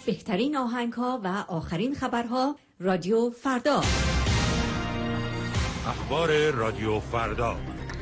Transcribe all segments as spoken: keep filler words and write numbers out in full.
بهترین آهنگ‌ها و آخرین خبرها رادیو فردا. اخبار رادیو فردا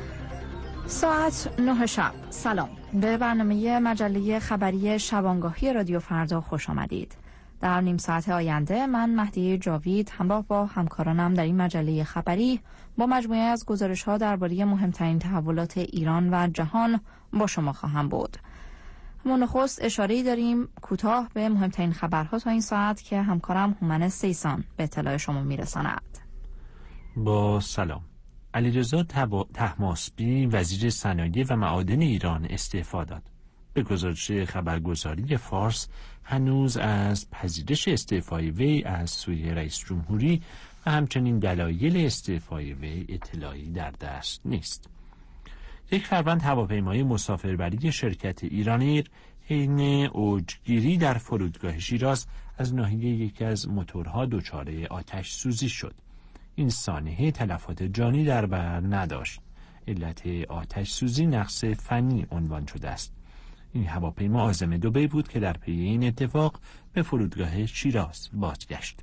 ساعت نه شب. سلام، به برنامه مجله خبری شبانگاهی رادیو فردا خوش آمدید. در نیم ساعت آینده من مهدی جاوید همراه با همکارانم در این مجله خبری با مجموعه از گزارش‌ها درباره مهمترین تحولات ایران و جهان با شما خواهم بود. اما نخست اشاره‌ای داریم کوتاه به مهمترین خبرها تا این ساعت که همکارم هومن سیسان به اطلاع شما میرساند. با سلام. علیرضا طهماسبی وزیر صنایع و معادن ایران استعفا داد. به گزارش خبرگزاری فارس هنوز از پذیرش استعفای وی از سوی رئیس جمهوری و همچنین دلایل استعفای وی اطلاعی در دست نیست. یک فروند هواپیمای مسافربری شرکت ایرانایر حین اوجگیری در فرودگاه شیراز از ناحیه یکی از موتورها دچار آتش سوزی شد. این سانحه تلفات جانی در بر نداشت. علت آتش سوزی نقص فنی عنوان شده است. این هواپیما عازم دبی بود که در پی این اتفاق به فرودگاه شیراز بازگشت.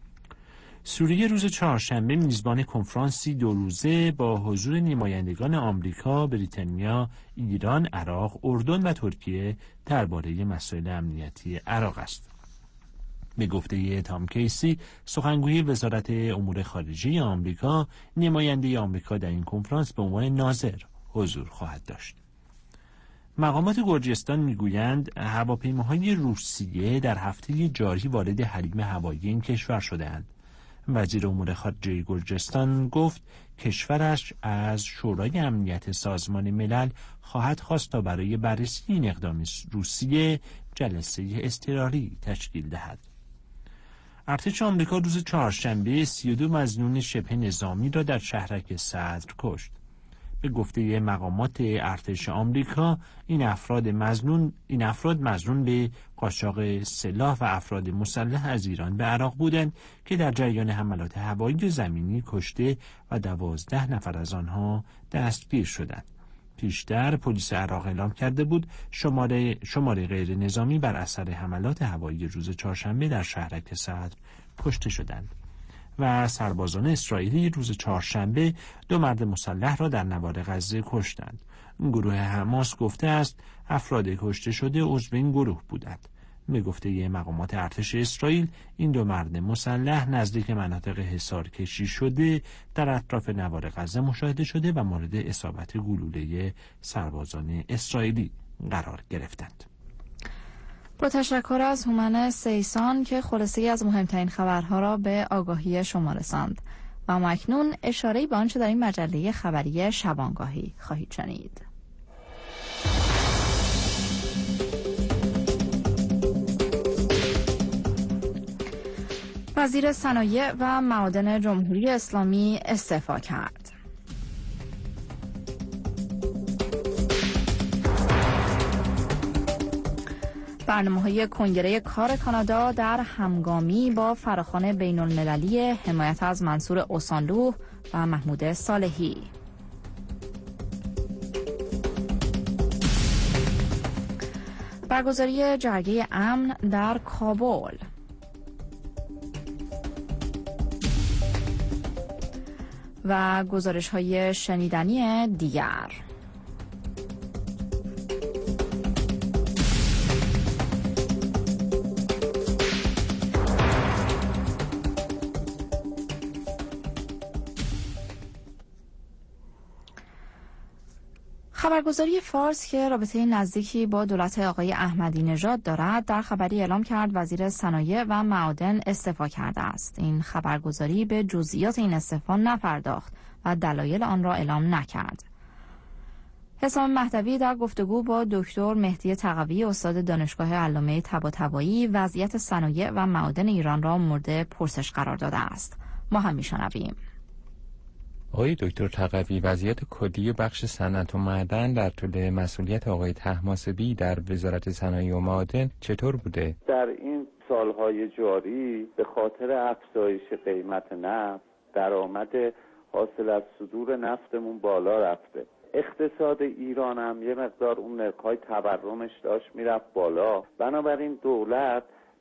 سوریه روز چهارشنبه میزبان کنفرانسی دو روزه با حضور نمایندگان آمریکا، بریتانیا، ایران، عراق، اردن و ترکیه درباره مسائل امنیتی عراق است. به گفته تام کیسی، سخنگوی وزارت امور خارجه آمریکا، نماینده آمریکا در این کنفرانس به عنوان ناظر حضور خواهد داشت. مقامات گرجستان میگویند هواپیماهای روسیه در هفته جاری وارد حریم هوایی این کشور شده‌اند. وزیر امور خارجه گرجستان گفت کشورش از شورای امنیت سازمان ملل خواهد خواست تا برای بررسی این اقدام روسیه جلسه اضطراری تشکیل دهد. ارتش آمریکا روز چهارشنبه سی و دو مظنون شبه نظامی را در شهرک صدر کشت. به گفته مقامات ارتش آمریکا این افراد مظنون این افراد مظنون به قاچاق سلاح و افراد مسلح از ایران به عراق بودند که در جریان حملات هوایی و زمینی کشته و دوازده نفر از آنها دستگیر شدند. پیشتر پلیس عراق اعلام کرده بود شماره شماره غیر نظامی بر اثر حملات هوایی روز چهارشنبه در شهرک صدر کشته شدند. و سربازان اسرائیلی روز چهارشنبه دو مرد مسلح را در نوار غزه کشتند. گروه حماس گفته است افراد کشته شده عضو این گروه بودند. به گفته مقامات ارتش اسرائیل این دو مرد مسلح نزدیک مناطق حصار کشی شده در اطراف نوار غزه مشاهده شده و مورد اصابت گلوله سربازان اسرائیلی قرار گرفتند. با تشکر از هومن سیسان که خلاصه‌ای از مهمترین خبرها را به آگاهی شما رساند. و ما اکنون اشاره‌ای به آنچه در این مجله خبری شبانگاهی خواهید شنید. وزیر صنایع و معادن جمهوری اسلامی استعفا کرد. برنامه‌های کنگره کار کانادا در همگامی با فراخوان بین‌المللی حمایت از منصور اوسانلو و محمود صالحی. برگزاری جرگه امن در کابل. و گزارش‌های شنیدنی دیگر. خبرگزاری فارس که رابطه نزدیکی با دولت آقای احمدی نژاد دارد در خبری اعلام کرد وزیر صنایع و معادن استعفا کرده است. این خبرگزاری به جزئیات این استعفا نپرداخت و دلایل آن را اعلام نکرد. حسام مهدوی در گفتگو با دکتر مهدی تقوی استاد دانشگاه علامه طباطبایی وضعیت صنایع و معادن ایران را مورد پرسش قرار داده است. ما هم میشنویم. آقای دکتر تقوی، وضعیت کلی بخش صنعت و معدن در طول مسئولیت آقای طهماسبی در وزارت صنایع و معادن چطور بوده؟ در این سالهای جاری به خاطر افزایش قیمت نفت درآمد حاصل از صدور نفتمون بالا رفته. اقتصاد ایران هم یه مقدار اون نرخ‌های تورمش داشت میرفت بالا. بنابراین دولت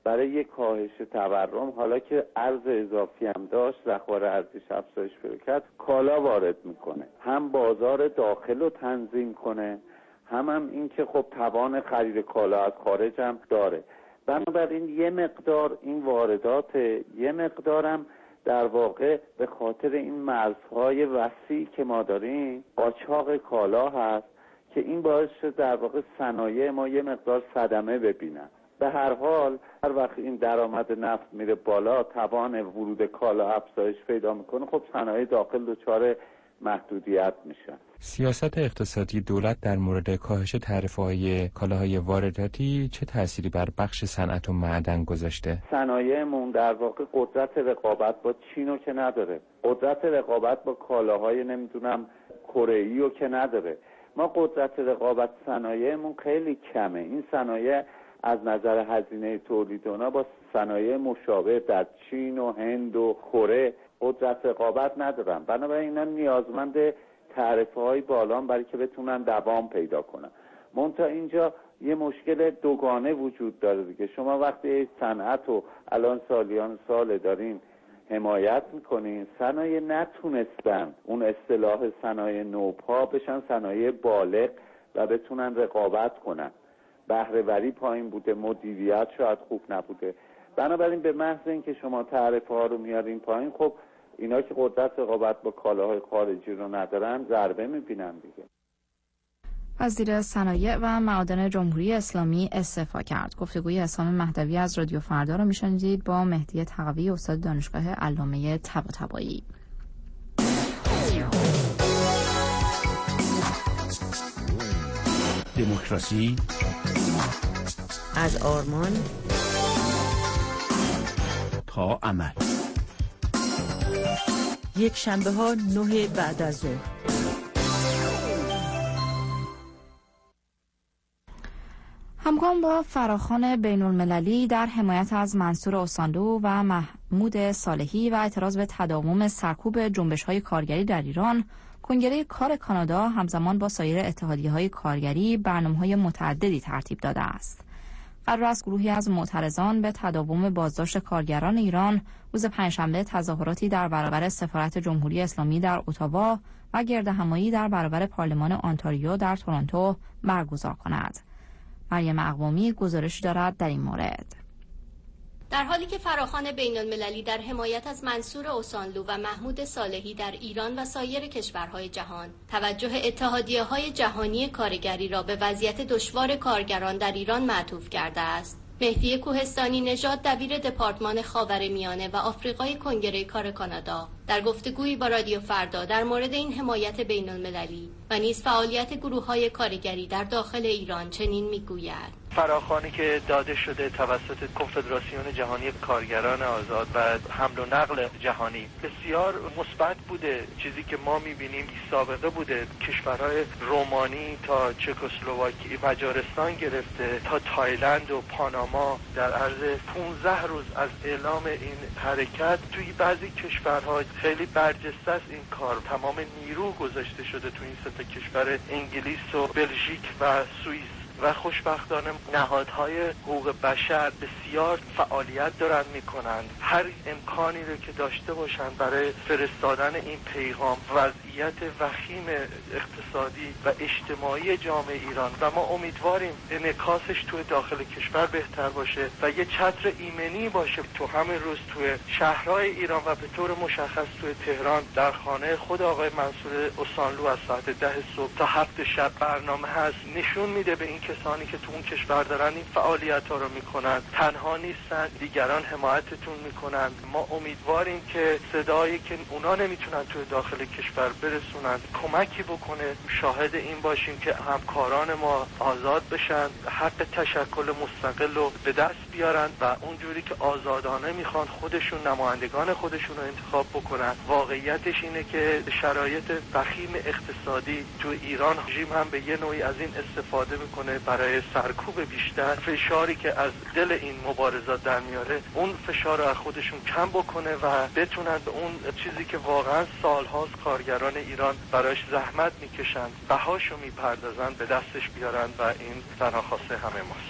برای یک کاهش تورم، حالا که ارز اضافی هم داشت، ذخایر ارزیش افزایش پیدا کرد، کالا وارد میکنه، هم بازار داخل رو تنظیم کنه، هم هم این که خب توان خرید کالا از خارج هم داره. بنابراین یه مقدار این واردات، یه مقدارم در واقع به خاطر این مرزهای وسیع که ما داریم قاچاق کالا هست که این باعث شد در واقع صنایع ما یه مقدار صدمه ببینن. به هر حال هر وقت این درآمد نفت میره بالا، توان ورود کالا افزایش پیدا میکنه، خب صنایع داخل دچار محدودیت میشن. سیاست اقتصادی دولت در مورد کاهش تعرفه‌های کالاهای وارداتی چه تأثیری بر بخش صنعت و معدن گذاشته؟ صنایعمون در واقع قدرت رقابت با چینو که نداره، قدرت رقابت با کالاهای نمیدونم کره‌ای رو که نداره. ما قدرت رقابت صنایعمون خیلی کمه. این صنایع از نظر هزینه تولید اونا با صنایع مشابه در چین و هند و کره قدرت رقابت ندارن. بنابراین اینا نیازمند تعرفه‌های بالا برای که بتونن دوام پیدا کنن. منتها اینجا یه مشکل دوگانه وجود داره دیگه. شما وقتی صنعت رو الان سالیان سال دارین حمایت میکنین، صنایع نتونستن اون اصطلاح صنایع نوپا بشن صنایع بالغ و بتونن رقابت کنن. بهره‌وری پایین بوده، مدیریت شاید خوب نبوده. بنابراین به محض اینکه شما تعرفه ها رو میارین پایین، خب اینا که قدرت رقابت با کالاهای خارجی رو ندارن ضربه میبینن دیگه. وزیر صنایع و معادن جمهوری اسلامی استعفا کرد. گفتگوی حسام مهدوی از رادیو فردا رو میشنیدید با مهدی تقوی، استاد دانشگاه علامه طباطبایی. دموکراسی از آرمان تا عمل. یک شنبه ها نه بعد از ظهر. همگام با فراخوان بین المللی در حمایت از منصور اوسانلو و محمود صالحی و اعتراض به تداوم سرکوب جنبش‌های کارگری در ایران، کنگره کار کانادا همزمان با سایر اتحادیه‌های کارگری برنامه‌های متعددی ترتیب داده است. قرار است گروهی از معترضان به تداوم بازداشت کارگران ایران روز پنجشنبه تظاهراتی در برابر سفارت جمهوری اسلامی در اتاوا و گردهمایی در برابر پارلمان آنتاریو در تورنتو برگزار کند. مریم اقوامی گزارش دارد در این مورد. در حالی که فراخوان بین المللی در حمایت از منصور اوسانلو و محمود صالحی در ایران و سایر کشورهای جهان توجه اتحادیه‌های جهانی کارگری را به وضعیت دشوار کارگران در ایران معطوف کرده است، مهدی کوهستانی نژاد دبیر دپارتمان خاورمیانه و آفریقای کنگره کار کانادا در گفتگویی با رادیو فردا در مورد این حمایت بین المللی و نیز فعالیت گروه‌های کارگری در داخل ایران چنین می‌گوید: فراخوانی که داده شده توسط کنفدراسیون جهانی کارگران آزاد و حمل و نقل جهانی بسیار مثبت بوده. چیزی که ما می‌بینیم سابقه بوده. کشورهای رومانی تا چکسلواکی، مجارستان گرفته تا تایلند و پاناما در عرض پانزده روز از اعلام این حرکت توی بعضی کشورها خیلی برجسته است این کار. تمام نیرو گذاشته شده توی این سه کشور، انگلیس و بلژیک و سوئیس، و خوشبختانه نهادهای حقوق بشر بسیار فعالیت دارن میکنند. هر امکانی رو که داشته باشن برای فرستادن این پیغام، وضعیت وخیم اقتصادی و اجتماعی جامعه ایران، و ما امیدواریم انعکاسش توی داخل کشور بهتر باشه و یه چتر ایمنی باشه تو همین روز توی شهرهای ایران و به طور مشخص توی تهران در خانه خود آقای منصور اوسانلو از ساعت ده صبح تا هفت شب برنامه هست. نشون میده به این کسانی که تو اون کشور دارن این فعالیت ها رو میکنن تنها نیستن، دیگران حمایتتون میکنن. ما امیدواریم که صدایی که اونا نمیتونن توی داخل کشور برسونن کمکی بکنه. شاهد این باشیم که همکاران ما آزاد بشن، حق تشکل مستقل رو به دست بیارن و اونجوری که آزادانه میخوان خودشون نمایندگان خودشون رو انتخاب بکنن. واقعیتش اینه که شرایط وخیم اقتصادی تو ایران رژیم هم به یه نوعی از این استفاده میکنه برای سرکوب بیشتر. فشاری که از دل این مبارزات در میاره اون فشار رو از خودشون کم بکنه و بتونن به اون چیزی که واقعا سالهاست کارگران ایران براش زحمت میکشن بهاشو میپردازن به دستش بیارن و این تنها خواسته همه ماست.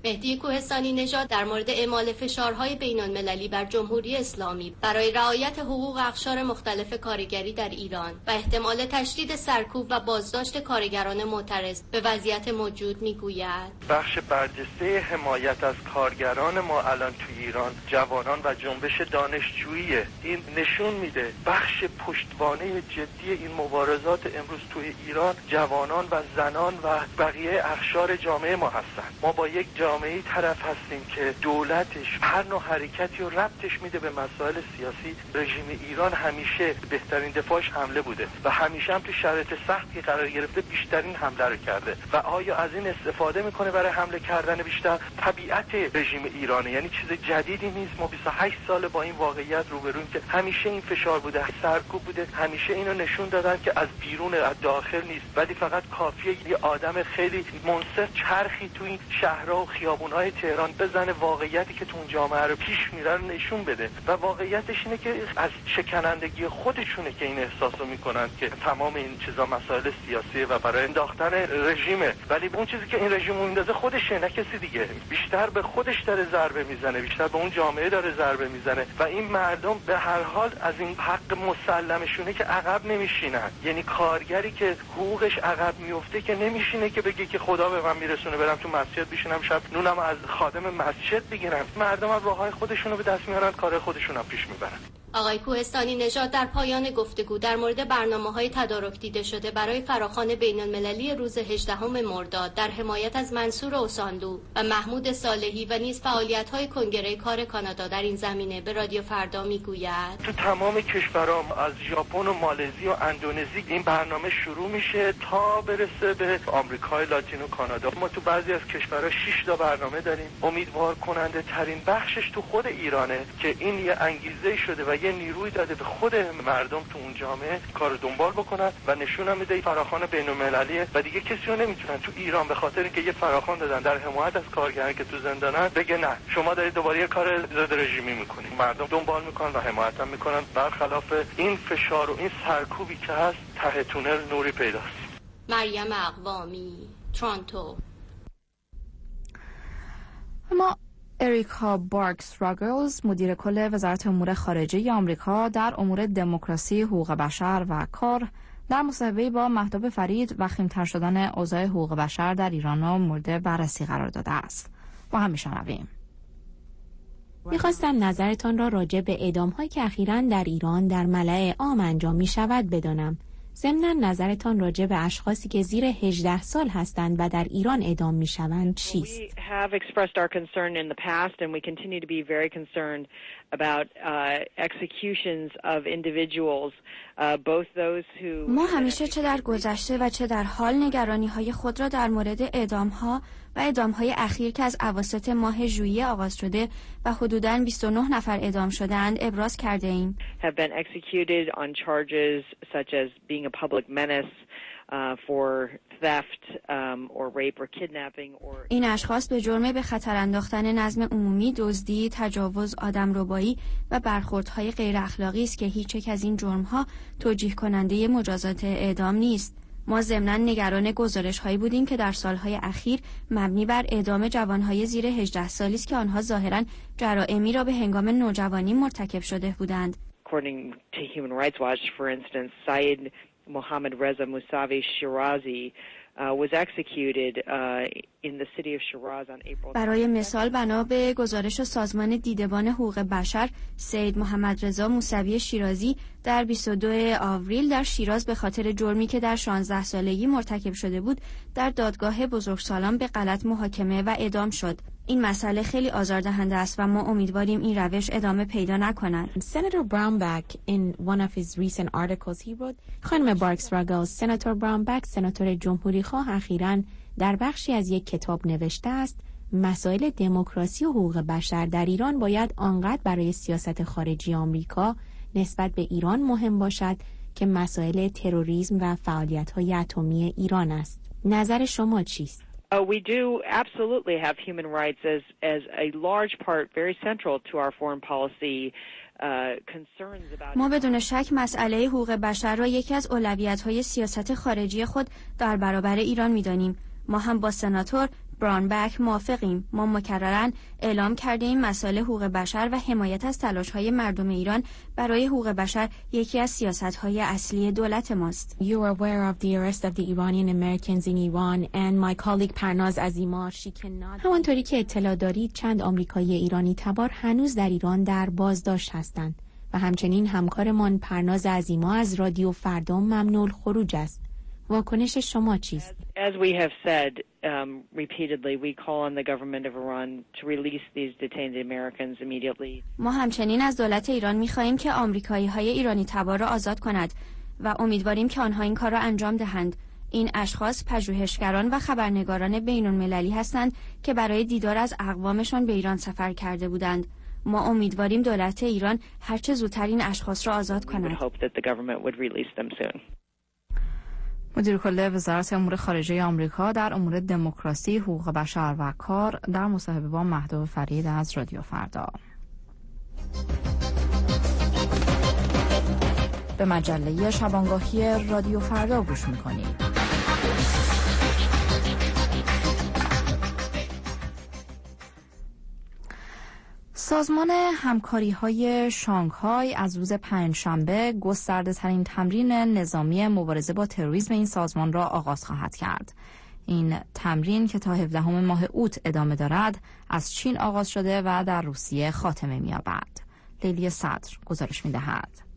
مهدی کوهستانی نژاد در مورد اعمال فشارهای بین‌المللی بر جمهوری اسلامی برای رعایت حقوق اقشار مختلف کارگری در ایران و احتمال تشدید سرکوب و بازداشت کارگران معترض به وضعیت موجود میگوید بخش برجسته حمایت از کارگران ما الان توی ایران جوانان و جنبش دانشجوییه. این نشون میده بخش پشتوانه جدی این مبارزات امروز توی ایران جوانان و زنان و بقیه اقشار جامعه ما هستن. ما با یک جامعه طرف هستیم که دولتش هر نوع حرکتی رو ربطش میده به مسائل سیاسی. رژیم ایران همیشه بهترین دفاعش حمله بوده و همیشه هم تو شرایط سختی قرار گرفته بیشترین حمله رو کرده و آیا از این استفاده میکنه برای حمله کردن بیشتر؟ طبیعت رژیم ایرانه، یعنی چیز جدیدی نیست. ما بیست و هشت سال با این واقعیت روبرویم که همیشه این فشار بوده، سرکوب بوده، همیشه اینو نشون دادن که از بیرون از داخل نیست، ولی فقط کافیه یه آدم خیلی منصف چرخی تو این شهرها و خیابون‌های تهران بزنه واقعیتی که تو اون جامعه رو پیش میره رو نشون بده و واقعیتش اینه که از شکنندگی خودشونه که این احساسو میکنن که تمام این چیزا مسائل سیاسیه و برای انداختن رژیمه، ولی اون چیزی که این رژیم میندازه خودشه نه کسی دیگه. بیشتر به خودش داره ضربه میزنه، بیشتر به اون جامعه داره ضربه میزنه و این مردم به هر حال از این حق مسلمشونه که عقب نمیشینن. یعنی کارگری که حقوقش عقب میفته که نمیشینه که بگه که خدا به من میرسونه برم تو مسجد بشینم شب نونم از خادم مسجد بگیرم. مردم هم راههای خودشونو به دست میارن، کار خودشونو پیش میبرن. آقای کوهستانی نژاد در پایان گفتگو در مورد برنامه‌های تدارک دیده شده برای فراخوان بین‌المللی روز هجدهم مرداد در حمایت از منصور اوسانلو و محمود صالحی و نیز فعالیت‌های کنگره کار کانادا در این زمینه به رادیو فردا میگوید تو تمام کشورام از ژاپن و مالزی و اندونزی این برنامه شروع میشه تا برسه به آمریکای لاتین و کانادا. ما تو بعضی از کشورها شش تا برنامه داریم. امیدوار کننده ترین بخشش تو خود ایرانه که این یه انگیزه شده و یه نیروی داده به خود مردم تو اون جامعه کارو دنبال بکنن و نشون هم میده فراخوان بین‌المللیه و دیگه کسی رو نمیتونن تو ایران به خاطر اینکه یه فراخوان دادن در حمایت از کارگران که تو زندانن بگه نه شما دارید دوباره یه کار ضد رژیمی میکنید. مردم دنبال میکنن و حمایت هم میکنن. برخلاف این فشار و این سرکوبی که هست ته تونل نوری پیداست. مریم اقوامی، تورنتو. اما اریکا بارکس راگلز، مدیر کل وزارت امور خارجه آمریکا در امور دموکراسی، حقوق بشر و کار، در مصاحبه‌ای با مهتاب فرید وخیم‌تر شدن اوضاع حقوق بشر در ایران را مورد بررسی قرار داده است. با هم میشنویم. میخواستم نظرتان را راجع به اعدام‌هایی که اخیراً در ایران در ملأ عام انجام می‌شود بدانم. ضمناً نظرتان راجع به اشخاصی که زیر هجده سال هستند و در ایران اعدام میشوند چیست؟ We have expressed our concern in the past and we continue to be very concerned about uh, executions of individuals, uh, both those who ما همیشه چه در گذشته و چه در حال نگرانی‌های خود را در مورد اعدام‌ها و اعدام‌های اخیر که از اواسط ماه ژوئیه آغاز شده و حدوداً بیست و نه نفر اعدام شده‌اند ابراز کرده ایم. have been executed on charges such as being a public menace uh, for theft um, or rape or kidnapping or این اشخاص به جرم به خطر انداختن نظم عمومی، دزدی، تجاوز، آدمربایی و برخوردهای غیر اخلاقی است که هیچ یک از این جرم‌ها توجیه کننده مجازات اعدام نیست. ما ضمناً نگران گزارش‌هایی بودیم که در سالهای اخیر مبنی بر اعدام جوانهای زیر هجده سالی است که آنها ظاهراً جرائمی را به هنگام نوجوانی مرتکب شده بودند. According to Human Rights Watch, for instance, Syed Mohammad Reza Mousavi Shirazi uh, was executed uh, in the city of Shiraz on April. برای مثال بنا به گزارش سازمان دیدبان حقوق بشر، سید محمد رضا موسوی شیرازی در بیست و دو آوریل در شیراز به خاطر جرمی که در شانزده سالگی مرتکب شده بود در دادگاه بزرگسالان به غلط محاکمه و اعدام شد. این مسئله خیلی آزاردهنده است و ما امیدواریم این روش ادامه پیدا نکند. Senator Brownback in one of his recent articles he wrote خانم بارکس راگلز، سناتور براونبک، سناتور جمهوری خواه اخیراً در بخشی از یک کتاب نوشته است مسائل دموکراسی و حقوق بشر در ایران باید آنقدر برای سیاست خارجی آمریکا نسبت به ایران مهم باشد که مسائل تروریسم و فعالیت‌های اتمی ایران است. نظر شما چیست؟ Uh, we do absolutely have human rights as as a large part, very central to our foreign policy uh, concerns about. ما بدون شک مسئله حقوق بشر را یکی از اولویت‌های سیاست خارجی خود در برابر ایران می‌دانیم. ما هم با سناتور برانبک موافقیم. ما مکرراً اعلام کردیم مسائل حقوق بشر و حمایت از تلاش‌های مردم ایران برای حقوق بشر یکی از سیاست‌های اصلی دولت ماست. You are aware of the arrest of the Iranian Americans in Iran and my colleague پرناز عظیم‌آر she cannot. همانطوری که اطلاع دارید چند آمریکایی ایرانی تبار هنوز در ایران در بازداشت هستند و همچنین همکارمان پرناز عظیم‌آر از رادیو فردا ممنوع الخروج است. واکنش شما چیست؟ As we have said um, repeatedly, we call on the government of Iran to release these detained Americans immediately. ما همچنین از دولت ایران می‌خواهیم که آمریکایی‌های ایرانی تبار را آزاد کند و امیدواریم که آنها این کار را انجام دهند. این اشخاص پژوهشگران و خبرنگاران بین‌المللی هستند که برای دیدار از اقوامشان به ایران سفر کرده بودند. ما امیدواریم دولت ایران هرچه زودتر این اشخاص را آزاد کند. مدیر کل وزارت امور خارجه آمریکا در امور دموکراسی، حقوق بشر و کار در مصاحبه با مهدو فرید از رادیو فردا. به مجله شبانگاهی رادیو فردا گوش می‌کنید. سازمان همکاری‌های شانگهای از روز پنجشنبه گسترده‌ترین تمرین نظامی مبارزه با تروریسم این سازمان را آغاز خواهد کرد. این تمرین که تا هفدهم ماه اوت ادامه دارد، از چین آغاز شده و در روسیه خاتمه می‌یابد. لیلی صدر گزارش می‌دهد.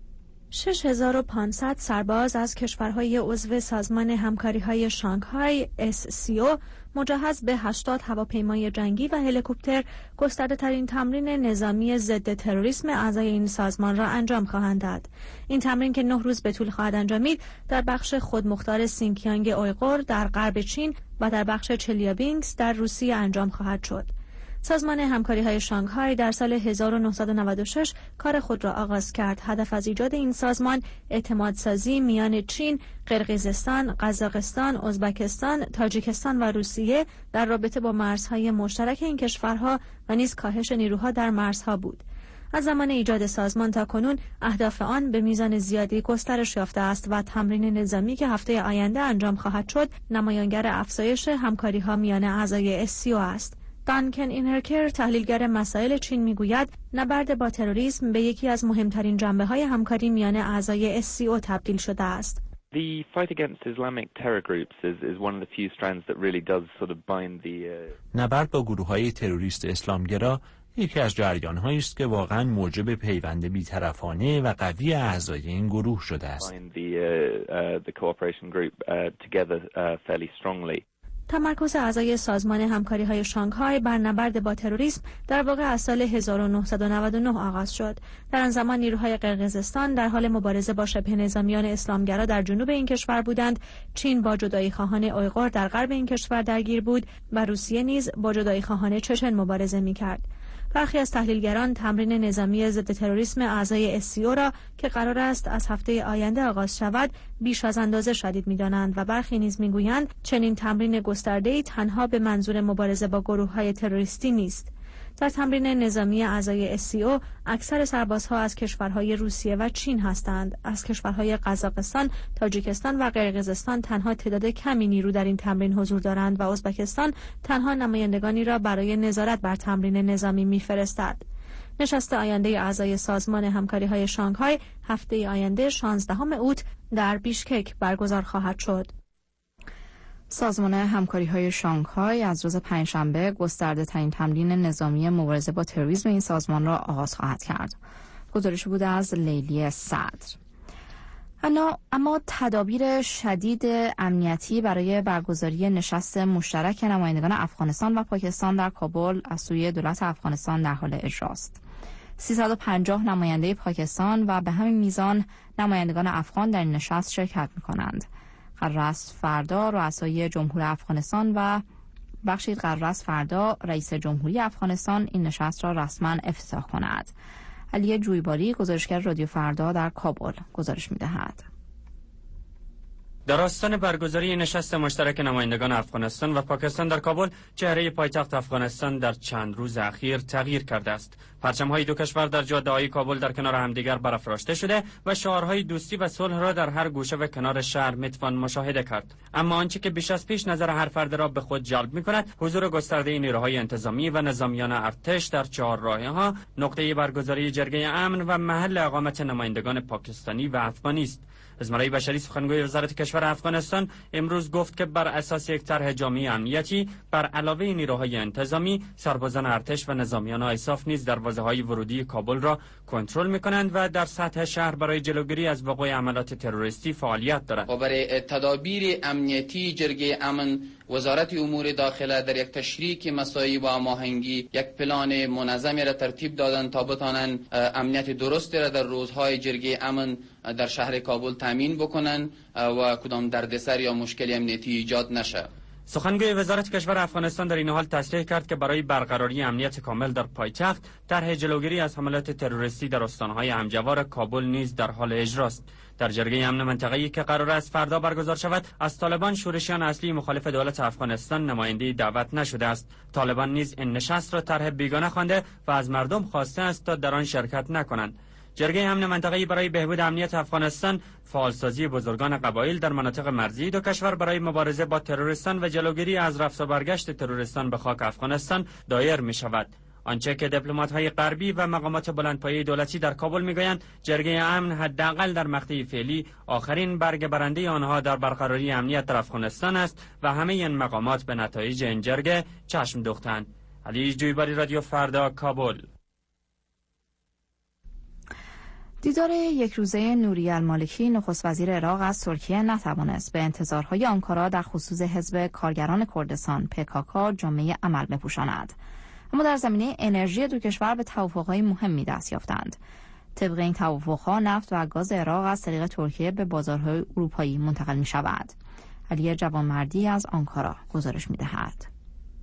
شش هزار و پانصد سرباز از کشورهای عضو سازمان همکاری‌های شانگهای اس سی او مجهز به هشتاد هواپیمای جنگی و هلیکوپتر گسترده‌ترین تمرین نظامی ضد تروریسم اعضای این سازمان را انجام خواهند داد. این تمرین که نه روز به طول خواهد انجامید در بخش خودمختار سینکیانگ اویغور در غرب چین و در بخش چلیابینسک در روسیه انجام خواهد شد. سازمان همکاری‌های شانگهای در سال هزار و نهصد و نود و شش کار خود را آغاز کرد. هدف از ایجاد این سازمان اعتمادسازی میان چین، قرقیزستان، قزاقستان، ازبکستان، تاجیکستان و روسیه در رابطه با مرزهای مشترک این کشورها و نیز کاهش نیروها در مرزها بود. از زمان ایجاد سازمان تا کنون اهداف آن به میزان زیادی گسترش یافته است و تمرین نظامی که هفته آینده انجام خواهد شد نمایانگر افزایش همکاری‌ها میان اعضای اس سی او است. دانکن اینرکر تحلیلگر مسائل چین میگوید نبرد با تروریسم به یکی از مهمترین جنبه‌های همکاری میان اعضای اس سی او تبدیل شده است. The fight against Islamic terror groups is is one of the few strands that really does sort of bind the نبرد با گروه‌های تروریست اسلامگرا یکی از جریان‌هایی است که واقعاً موجب پیوند بی‌طرفانه و قوی اعضای این گروه شده است. bind the uh, uh, the cooperation group uh, together uh, fairly strongly. تمرکز اعضای سازمان همکاری‌های شانگهای بر نبرد با تروریسم در واقع از سال هزار و نهصد و نود و نه آغاز شد. در آن زمان نیروهای قرقیزستان در حال مبارزه با شبه نظامیان اسلامگرا در جنوب این کشور بودند، چین با جدایی خواهان اویغور در غرب این کشور درگیر بود و روسیه نیز با جدایی خواهان چچن مبارزه می‌کرد. برخی از تحلیلگران تمرین نظامی ضد تروریسم اعضای اس سی او را که قرار است از هفته آینده آغاز شود بیش از اندازه شدید می‌دانند و برخی نیز می‌گویند چنین تمرین گسترده‌ای تنها به منظور مبارزه با گروه‌های تروریستی نیست. در تمرین نظامی اعضای اس سی او اکثر سربازها از کشورهای روسیه و چین هستند. از کشورهای قزاقستان، تاجیکستان و قرقیزستان تنها تعداد کمی نیرو در این تمرین حضور دارند و ازبکستان تنها نمایندگانی را برای نظارت بر تمرین نظامی می‌فرستد. نشست آینده اعضای سازمان همکاری‌های شانگهای هفته آینده شانزدهم اوت در بیشکک برگزار خواهد شد. سازمان همکاری‌های شانگهای از روز پنجشنبه گسترده‌ترین تمرین نظامی مبارزه با تروریسم این سازمان را آغاز خواهد کرد. گزارش بوده از لیلی صدر. اما تدابیر شدید امنیتی برای برگزاری نشست مشترک نمایندگان افغانستان و پاکستان در کابل از سوی دولت افغانستان در حال اجراست. سیصد و پنجاه نماینده پاکستان و به همین میزان نمایندگان افغان در این نشست شرکت می‌کنند. قرار است فردا رؤسای جمهور افغانستان و بخشید قرار است فردا رئیس جمهوری افغانستان این نشست را رسما افتتاح کند. علی جویباری گزارشگر رادیو فردا در کابل گزارش می‌دهد. در آستان برگزاری نشست مشترک نمایندگان افغانستان و پاکستان در کابل، چهره پایتخت افغانستان در چند روز اخیر تغییر کرده است. پرچم‌های دو کشور در جاده‌های کابل در کنار همدیگر برافراشته شده و شعارهای دوستی و صلح را در هر گوشه و کنار شهر میتوان مشاهده کرد. اما آنچه که بیش از پیش نظر هر فرد را به خود جلب می‌کند، حضور گسترده نیروهای انتظامی و نظامیان ارتش در چهار راه‌ها، نقطه برگزاری جرگه امن و محل اقامت نمایندگان پاکستانی و افغانی است. ازمرای بشری سخنگوی وزارت کشور افغانستان امروز گفت که بر اساس یک طرح جامع امنیتی بر علاوه نیروهای انتظامی، سربازان ارتش و نظامیان آیساف نیز دروازه‌های ورودی کابل را کنترل می‌کنند و در سطح شهر برای جلوگیری از وقوع عملیات تروریستی فعالیت دارند. و برای تدابیر امنیتی جرگه امن، وزارت امور داخله در یک تشریک مساعی و هماهنگی یک پلان منظمی را ترتیب دادند تا بتوانند امنیت درستی را در روزهای جرگه امن در شهر کابل تامین بکنند و کدام دردسر یا مشکلی امنیتی ایجاد نشه. سخنگوی وزارت کشور افغانستان در این حال تصریح کرد که برای برقراری امنیت کامل در پایتخت، طرح جلوگیری از حملات تروریستی در استانهای همجوار کابل نیز در حال اجراست. در جرگه امن منطقه‌ای که قرار است فردا برگزار شود، از طالبان شورشیان اصلی مخالف دولت افغانستان نماینده دعوت نشده است. طالبان نیز این نشست را طرح بیگانه خوانده و از مردم خواسته است تا در آن شرکت نکنند. جرگه امن منطقه‌ای برای بهبود امنیت افغانستان، فعالسازی بزرگان قبایل در مناطق مرزی دو کشور برای مبارزه با تروریستان و جلوگیری از رفت و برگشت تروریستان به خاک افغانستان دایر می شود. آنچه که دیپلمات‌های غربی و مقامات بلندپایه دولتی در کابل می‌گویند، جرگه امن حداقل در مقطع فعلی آخرین برگ برنده آنها در برقراری امنیت در افغانستان است و همه این مقامات به نتایج این جرگه چشم دوختند. علی جویباری، رادیو فردا، کابل. دیدار یک روزه نوری المالکی نخست وزیر عراق از ترکیه نتوانست به انتظارهای آنکارا در خصوص حزب کارگران کردستان پی کی جامعه عمل بپوشاند. اما در زمینه انرژی دو کشور به توافق‌های مهمی دست یافتند. طبق این توافق‌ها نفت و گاز عراق از طریق ترکیه به بازارهای اروپایی منتقل می‌شود. علی جوانمردی از آنکارا گزارش می‌دهد.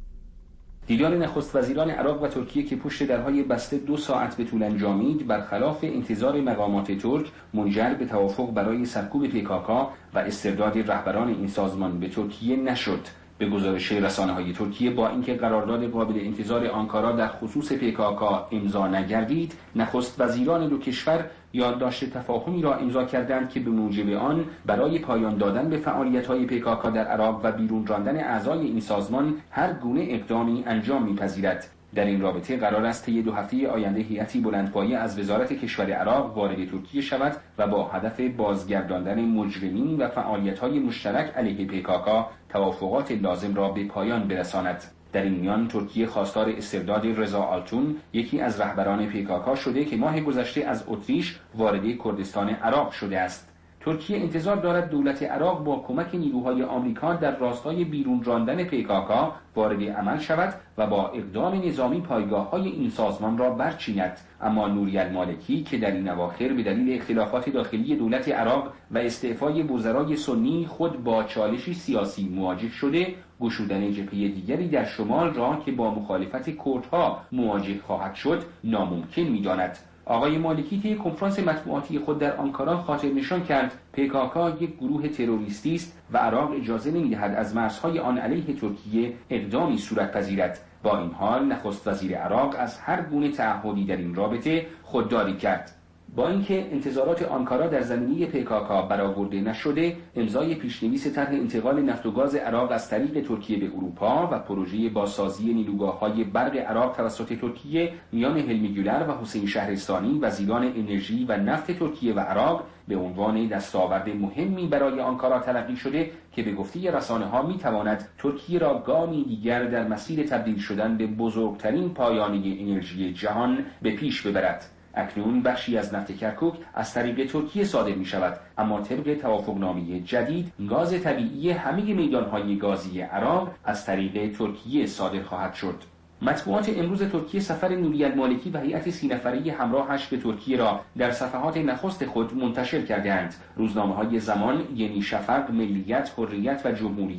دیدار نخست وزیران عراق و ترکیه که پشت درهای بسته دو ساعت به طول انجامید، برخلاف انتظار مقامات ترک منجر به توافق برای سرکوب پی کی کی و استرداد رهبران این سازمان به ترکیه نشد. به گزارش رسانه‌های ترکیه، با اینکه قرارداد قابل انتظار آنکارا در خصوص پی کی کی امضا نگردید، نخست وزیران دو کشور یادداشت تفاهمی را امضا کردند که به موجب آن برای پایان دادن به فعالیت‌های پی کی کی در عراق و بیرون راندن اعضای این سازمان هر گونه اقدامی انجام می‌پذیرد. در این رابطه قرار است طی دو هفته آینده هیئتی بلندپایه از وزارت کشور عراق وارد ترکیه شود و با هدف بازگرداندن مجرمین و فعالیت‌های مشترک علیه پی کی کی توافقات لازم را به پایان برساند. در این میان ترکیه خواستار استرداد رضا آلتون، یکی از رهبران پی کی کی شده که ماه گذشته از اتریش وارد کردستان عراق شده است. ترکیه انتظار دارد دولت عراق با کمک نیروهای آمریکا در راستای بیرون راندن پی کی کی وارد عمل شود و با اقدام نظامی پایگاه‌های این سازمان را برچیند. اما نوری المالکی که در این اواخر به دلیل اختلافات داخلی دولت عراق و استعفای وزرای سنی خود با چالشی سیاسی مواجه شده، گشودن جبهه دیگری در شمال را که با مخالفت کردها مواجه خواهد شد ناممکن می‌داند. آقای مالکی طی کنفرانس مطبوعاتی خود در آنکارا خاطر نشان کرد پی کی کی یک گروه تروریستی است و عراق اجازه نمی‌دهد از مرزهای آن علیه ترکیه اقدامی صورت پذیرد. با این حال نخست وزیر عراق از هر گونه تعهدی در این رابطه خودداری کرد. با اینکه انتظارات آنکارا در زمینه پی کی کی برآورده نشده، امضای پیشنویس طرح انتقال نفت و گاز عراق از طریق ترکیه به اروپا و پروژه بازسازی نیروگاه‌های برق عراق توسط ترکیه میان حلمی گولر و حسین شهرستانی وزیران انرژی و نفت ترکیه و عراق به عنوان دستاورد مهمی برای آنکارا تلقی شده که به گفته رسانه‌ها می‌تواند ترکیه را گامی دیگر در مسیر تبدیل شدن به بزرگترین پایانه انرژی جهان به پیش ببرد. اکنون بخشی از نفت کرکوک از طریق ترکیه صادر می شود، اما طبق توافقنامه جدید گاز طبیعی همه میدانهای گازی عراق از طریق ترکیه صادر خواهد شد. مطبوعات امروز ترکیه سفر نوری المالکی و هیئت سی نفره همراهش به ترکیه را در صفحات نخست خود منتشر کردند. روزنامه‌های زمان، یعنی شفق، ملیت، حریت و جمهوریت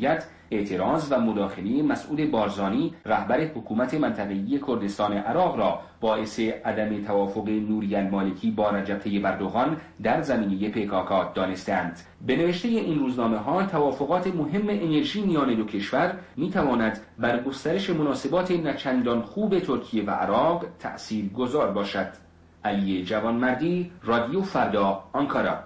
اعتراض و مداخله مسعود بارزانی رهبر حکومت منطقه‌ای کردستان عراق را باعث عدم توافق نوری المالکی با رجب طیب اردوغان در زمینه پیکاکا دانستند. به نوشته این روزنامه ها توافقات مهم انرژی میان دو کشور میتواند بر گسترش مناسبات نچندان خوب ترکیه و عراق تأثیر گذار باشد. علی جوانمردی، رادیو فردا، آنکارا.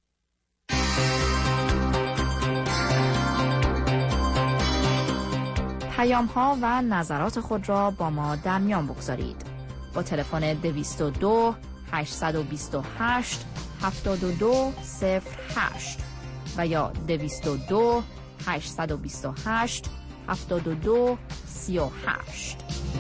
پیام ها و نظرات خود را با ما در میان بگذارید. با تلفن دویست و دو هشتصد و بیست و هشت هفتاد و دو صفر هشت و یا دویست و دو هشتصد و بیست و هشت هفتاد و دو سی و هشت.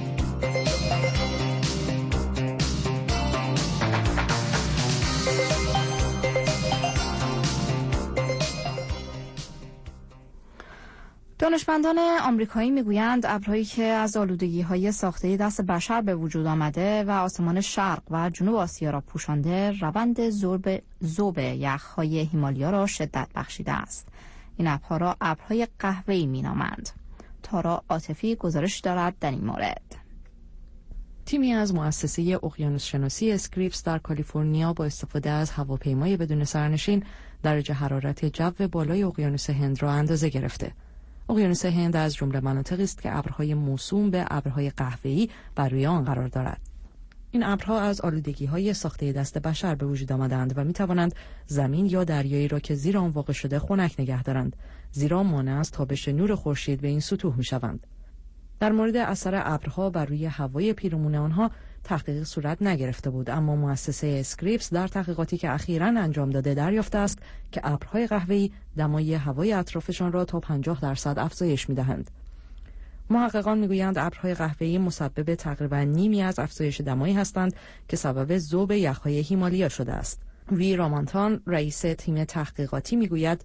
دانشمندان آمریکایی میگویند ابرهایی که از آلودگی‌های ساخته دست بشر به وجود آمده و آسمان شرق و جنوب آسیا را پوشانده، روند ذوب ذوب یخ‌های هیمالیا را شدت بخشیده است. این ابرها را ابرهای قهوه‌ای مینامند. تارا عاطفی گزارش دارد در این مورد. تیمی از مؤسسه اقیانوس شناسی اسکریپس در کالیفرنیا با استفاده از هواپیمای بدون سرنشین درجه حرارت جو بالای اقیانوس هند را اندازه گرفته. اقیانوس هند از جمله مناطقی است که ابرهای موسوم به ابرهای قهوه‌ای بر روی آن قرار دارد. این ابرها از آلودگی‌های ساخته دست بشر به وجود آمدند و می‌توانند زمین یا دریایی را که زیر آن واقع شده خنک نگه دارند، زیرا مانع از تابش نور خورشید به این سطوح می‌شوند. در مورد اثر ابرها بر روی هوای پیرامون آنها تحقیق صورت نگرفته بود، اما مؤسسه اسکریپس در تحقیقاتی که اخیراً انجام داده دریافته است که ابرهای قهوه‌ای دمای هوای اطرافشان را تا پنجاه درصد افزایش می‌دهند. محققان می‌گویند ابرهای قهوه‌ای مسبب تقریباً نیمی از افزایش دمایی هستند که سبب ذوب یخ‌های هیمالیا شده است. وی رامانتان، رئیس تیم تحقیقاتی می‌گوید: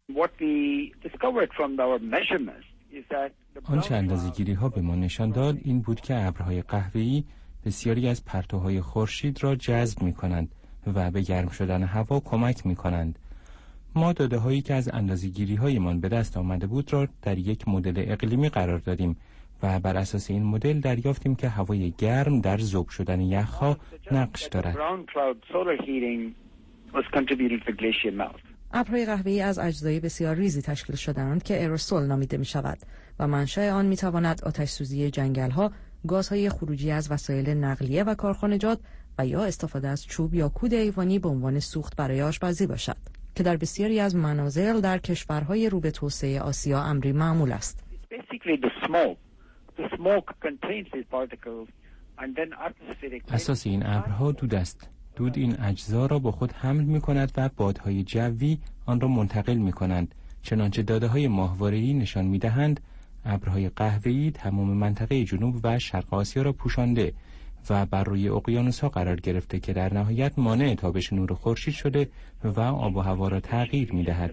آنچه اندازه‌گیری‌ها به ما نشان داد این بود که ابرهای قهوه‌ای بسیاری از پرتوهای خورشید را جذب می‌کنند و به گرم شدن هوا کمک می‌کنند. ما داده‌هایی که از اندازه‌گیری‌هایمان به دست آمده بود را در یک مدل اقلیمی قرار دادیم و بر اساس این مدل دریافتیم که هوای گرم در ذوب شدن یخ‌ها نقش دارد. ابرهای قهوه‌ای از اجزای بسیار ریزی تشکیل شده‌اند که ایروسول نامیده می‌شود و منشأ آن می‌تواند آتش‌سوزی جنگل‌ها، گازهای خروجی از وسایل نقلیه و کارخانجات و یا استفاده از چوب یا کود ایوانی به عنوان سوخت برای آشپزی باشد که در بسیاری از منازل در کشورهای رو به توسعه آسیا امری معمول است. اساس این ابرها دود است. دود این اجزا را با خود حمل می کند و بادهای جوی آن را منتقل می کنند. چنانچه داده‌های ماهواره‌ای نشان می دهند ابرهای قهوه‌ای تمام منطقه جنوب و شرق آسیا را پوشانده و بر روی اقیانوس‌ها قرار گرفته که در نهایت مانع تابش نور خورشید شده و آب و هوا را تغییر می‌دهد.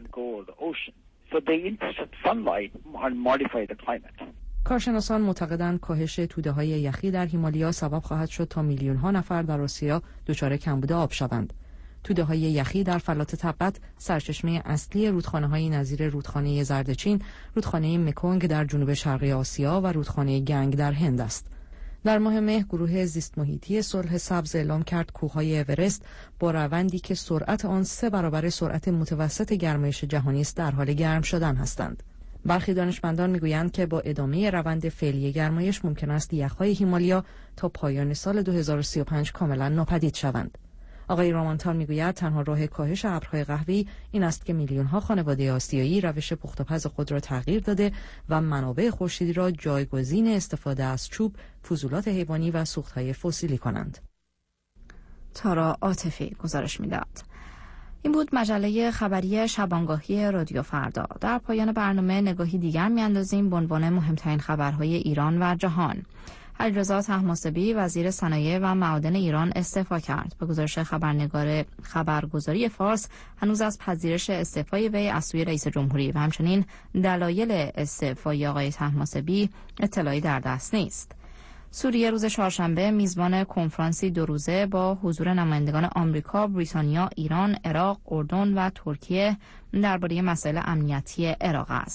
کارشناسان معتقدند کاهش توده‌های یخی در هیمالیا سبب خواهد شد تا میلیون‌ها نفر در آسیا دچار کمبود آب شوند. توده‌های یخی در فلات تبت سرچشمه اصلی رودخانه‌های نظیر رودخانه زردچین، رودخانه مکونگ در جنوب شرقی آسیا و رودخانه گنگ در هند است. در ماه مه گروه زیست محیطی صلح سبز اعلام کرد کوههای اورست با روندی که سرعت آن سه برابر سرعت متوسط گرمایش جهانی است در حال گرم شدن هستند. برخی دانشمندان میگویند که با ادامه روند فعلی گرمایش ممکن است یخ‌های هیمالیا تا پایان سال دو هزار و سی و پنج کاملا ناپدید شوند. آقای رامانتان میگوید تنها راه کاهش ابرهای قهوه‌ای این است که میلیون‌ها خانواده آسیایی روش پخت و پز خود را تغییر داده و منابع خورشیدی را جایگزین استفاده از چوب، فضولات حیوانی و سوخت‌های فسیلی کنند. تارا عاطفی گزارش میداد. این بود مجله خبری شبانگاهی رادیو فردا. در پایان برنامه نگاهی دیگر میاندازیم به عنوان مهمترین خبرهای ایران و جهان. علیرضا طهماسبی وزیر صنایع و معادن ایران استعفا کرد. به گزارش خبرنگار خبرگزاری فارس هنوز از پذیرش استعفای وی از سوی رئیس جمهوری و همچنین دلایل استعفای آقای طهماسبی اطلاعی در دست نیست. سوریه روز چهارشنبه میزبان کنفرانسی دو روزه با حضور نمایندگان آمریکا، بریتانیا، ایران، عراق، اردن و ترکیه درباره مسائل امنیتی عراق است.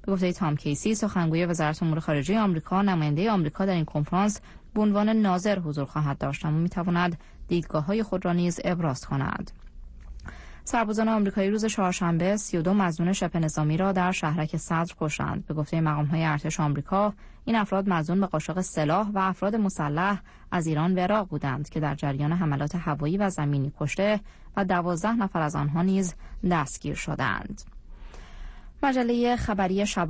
به گفته تام کیسی، سخنگوی وزارت امور خارجه آمریکا، نماینده آمریکا در این کنفرانس به عنوان ناظر حضور خواهد داشت، اما می‌تواند دیدگاه‌های خود را نیز ابراز کند. سربازان آمریکایی روز چهارشنبه سی و دو مظنون شبه نظامی را در شهرک صدر کشتند. به گفته مقام‌های ارتش آمریکا، این افراد مظنون به قاچاق سلاح و افراد مسلح از ایران به عراق بودند که در جریان حملات هوایی و زمینی کشته و دوازده نفر از آنها نیز دستگیر شدند. مجله خبری شب